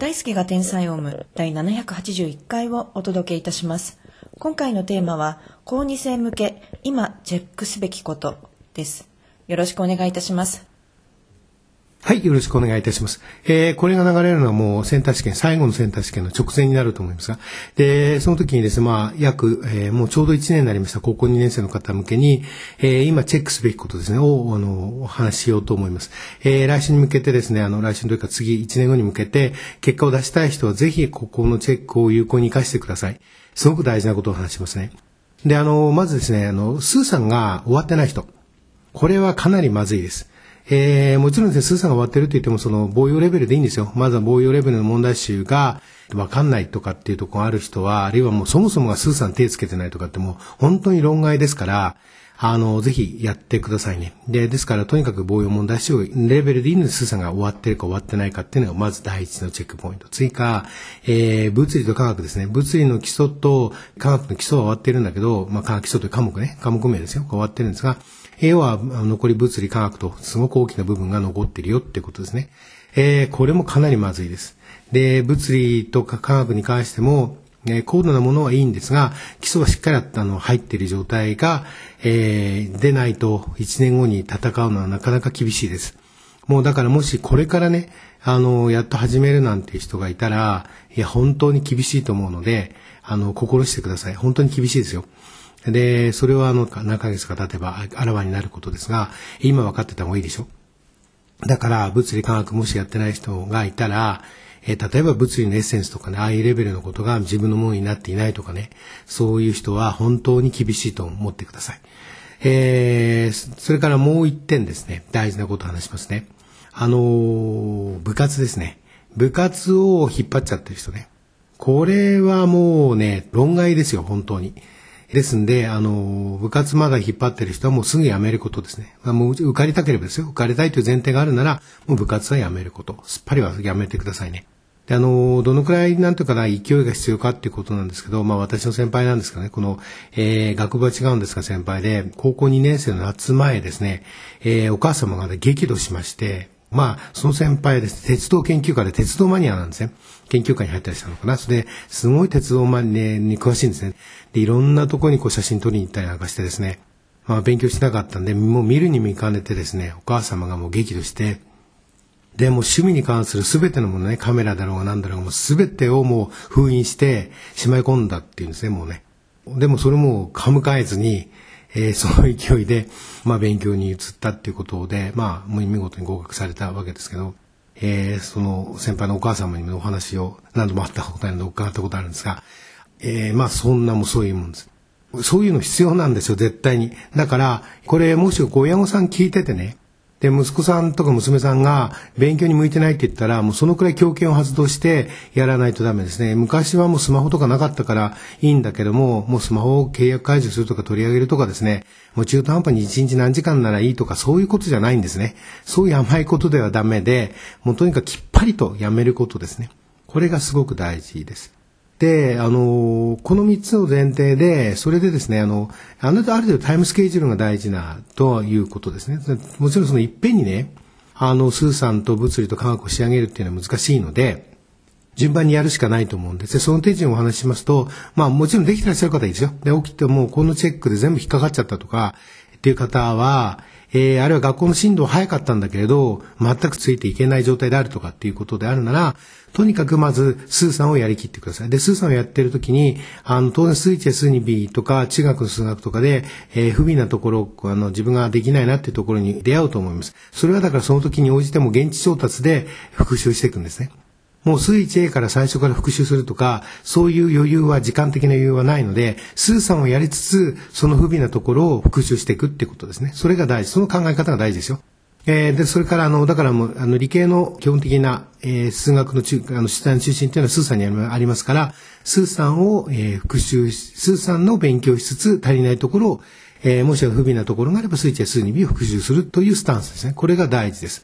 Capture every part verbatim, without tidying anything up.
大輔が天才オウムだいななひゃくはちじゅういっかいをお届けいたします。今回のテーマは、高に生向け、今チェックすべきことです。よろしくお願いいたします。 はい、よろしくお願いいたします。えー、これが流れるのはもうセンター試験、最後のセンター試験の直前になると思いますが、で、その時にですね、まあ、約、えー、もうちょうどいちねんになりました高校にねん生の方向けに、えー、今チェックすべきことですね、を、あの、お話ししようと思います。えー、来週に向けてですね、あの、来週というか次いちねんごに向けて、結果を出したい人はぜひ、ここのチェックを有効に活かしてください。すごく大事なことを話しますね。で、あの、まずですね、あの、スーさんが終わってない人。これはかなりまずいです。えー、もちろんですね、スーさんが終わってると言っても、その、棒用レベルでいいんですよ。まずは棒用レベルの問題集が、わかんないとかっていうところがある人は、あるいはもうそもそもがスーさん手つけてないとかってもう、本当に論外ですから、あの、ぜひやってくださいね。で、ですから、とにかく棒用問題集レベルでいいので、スーさんが終わってるか終わってないかっていうのが、まず第一のチェックポイント。次か、えー、物理と科学ですね。物理の基礎と科学の基礎は終わってるんだけど、まあ、科学基礎という科目ね、科目名ですよ。終わってるんですが、要は残り物理科学とすごく大きな部分が残ってるよっていうことですね。えー、これもかなりまずいです。で、物理とか科学に関しても、えー、高度なものはいいんですが、基礎はしっかりあの入っている状態が、えー、出ないといちねんごに戦うのはなかなか厳しいです。もうだからもしこれからね、あの、やっと始めるなんていう人がいたら、いや、本当に厳しいと思うので、あの、心してください。本当に厳しいですよ。で、それはあの、何ヶ月か経てばあらわになることですが、今分かってた方がいいでしょ。だから、物理科学もしやってない人がいたら、えー、例えば物理のエッセンスとかね、ああいうレベルのことが自分のものになっていないとかね、そういう人は本当に厳しいと思ってください。えー、それからもう一点ですね、大事なことを話しますね。あのー、部活ですね。部活を引っ張っちゃってる人ね。これはもうね、論外ですよ、本当に。ですんで、あの、部活まだ引っ張ってる人はもうすぐ辞めることですね。まあ、もう受かりたければですよ。受かりたいという前提があるなら、もう部活は辞めること。すっぱりは辞めてくださいね。で、あの、どのくらいなんていうかな、勢いが必要かっていうことなんですけど、まあ私の先輩なんですけどね、この、えー、学部は違うんですが先輩で、高校にねん生の夏前ですね、えー、お母様がね、激怒しまして、まあ、その先輩はですね、鉄道研究家で鉄道マニアなんですね。研究会に入ったりしたのかな。それで、すごい鉄道マニアに詳しいんですね。で、いろんなところにこう写真撮りに行ったりなんかしてですね、まあ勉強しなかったんで、もう見るに見かねてですね、お母様がもう激怒して、で、もう趣味に関するすべてのものね、カメラだろうが何だろうが、もうすべてをもう封印してしまい込んだっていうんですね、もうね。でもそれも歯向かえずに、えー、その勢いで、まあ勉強に移ったっていうことで、まあ、もう見事に合格されたわけですけど、えー、その先輩のお母様にもお話を何度も会ったことあるので伺ったことあるんですが、えー、まあそんなもそういうもんです。そういうの必要なんですよ、絶対に。だから、これもし親御さん聞いててね、で、息子さんとか娘さんが勉強に向いてないって言ったら、もうそのくらい強権を発動してやらないとダメですね。昔はもうスマホとかなかったからいいんだけども、もうスマホを契約解除するとか取り上げるとかですね、もう中途半端に一日何時間ならいいとかそういうことじゃないんですね。そういう甘いことではダメで、もうとにかくきっぱりとやめることですね。これがすごく大事です。で、あの、この三つの前提で、それでですね、あの、ある程度タイムスケジュールが大事なということですね。もちろんそのいっぺんにね、あの、スーさんと物理と科学を仕上げるっていうのは難しいので、順番にやるしかないと思うんです。その手順をお話ししますと、まあもちろんできてらっしゃる方いいですよ。で、起きてもうこのチェックで全部引っかかっちゃったとか、っていう方は、えー、あるいは学校の進度は早かったんだけれど、全くついていけない状態であるとかっていうことであるなら、とにかくまず、スーさんをやりきってください。で、スーさんをやっているときに、あの、当然、数いちや数にビーとか、中学の数学とかで、えー、不備なところ、あの、自分ができないなっていうところに出会うと思います。それはだからその時に応じても現地調達で復習していくんですね。もう数 いちエー から最初から復習するとか、そういう余裕は、時間的な余裕はないので、スーさんをやりつつ、その不備なところを復習していくっていうことですね。それが大事。その考え方が大事ですよ。えー、で、それから、あの、だからもう、あの、理系の基本的な、えー、数学の中、あの、出題の中心っていうのはスーさんにありますから、スーさんを、えー、復習し、スーさんの勉強しつつ、足りないところを、えー、もし不備なところがあれば、数いちや数にビーを復習するというスタンスですね。これが大事です。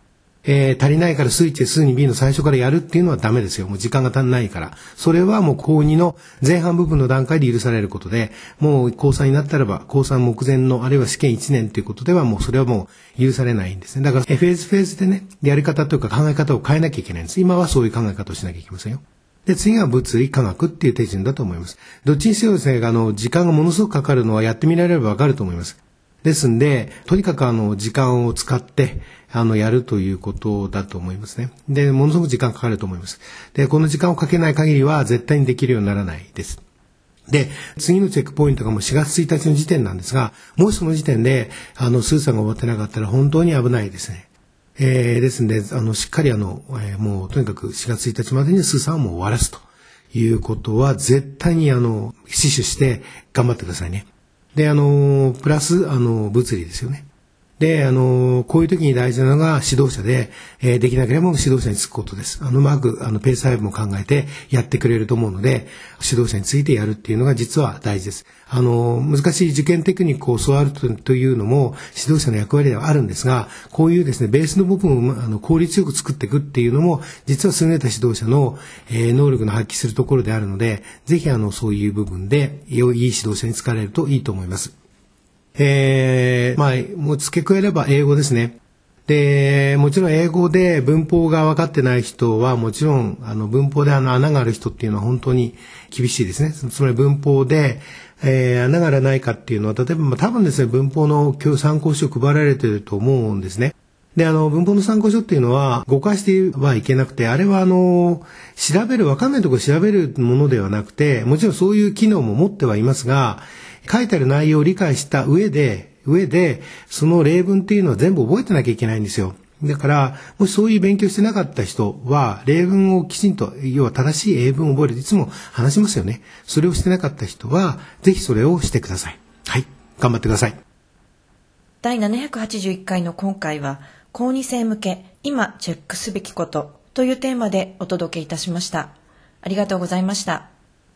えー、足りないから数いち、数に ビー の最初からやるっていうのはダメですよ。もう時間が足んないから。それはもう高にの前半部分の段階で許されることで、もう高さんになったらば、高さん目前の、あるいは試験いちねんということではもうそれはもう許されないんですね。だから、フェーズフェーズでね、やり方というか考え方を変えなきゃいけないんです。今はそういう考え方をしなきゃいけませんよ。で、次は物理科学っていう手順だと思います。どっちにせよですね、あの、時間がものすごくかかるのはやってみられればわかると思います。ですんで、とにかくあの、時間を使って、あの、やるということだと思いますね。で、ものすごく時間かかると思います。で、この時間をかけない限りは絶対にできるようにならないです。で、次のチェックポイントがもうしがつついたちの時点なんですが、もしその時点で、あの、スーさんが終わってなかったら本当に危ないですね。えー、ですんで、あの、しっかりあの、えー、もうとにかくしがつついたちまでにスーさんはもう終わらすということは絶対にあの、死守して頑張ってくださいね。で、あの、プラス、あの、物理ですよね。で、あの、こういう時に大事なのが指導者で、えー、できなければ指導者につくことです。あの、うまく、あの、ペース配分も考えてやってくれると思うので、指導者についてやるっていうのが実は大事です。あの、難しい受験テクニックを教わるというのも指導者の役割ではあるんですが、こういうですね、ベースの部分をあの効率よく作っていくっていうのも、実は優れた指導者の、えー、能力の発揮するところであるので、ぜひあの、そういう部分で、いい指導者につかれるといいと思います。えー、まあ、もう付け加えれば英語ですね。で、もちろん英語で文法が分かってない人は、もちろん、あの、文法であの穴がある人っていうのは本当に厳しいですね。つまり文法で、えー、穴がないかっていうのは、例えば、まあ、多分ですね、文法の参考書配られていると思うんですね。で、あの、文法の参考書っていうのは、誤解してはいけなくて、あれはあの、調べる、分かんないところ調べるものではなくて、もちろんそういう機能も持ってはいますが、書いてある内容を理解した上で、上で、その例文っていうのは全部覚えてなきゃいけないんですよ。だから、もしそういう勉強してなかった人は、例文をきちんと、要は正しい英文を覚える。いつも話しますよね。それをしてなかった人は、ぜひそれをしてください。はい。頑張ってください。 だいななひゃくはちじゅういっかいの今回は、高に生向け、今チェックすべきことというテーマでお届けいたしました。ありがとうございました。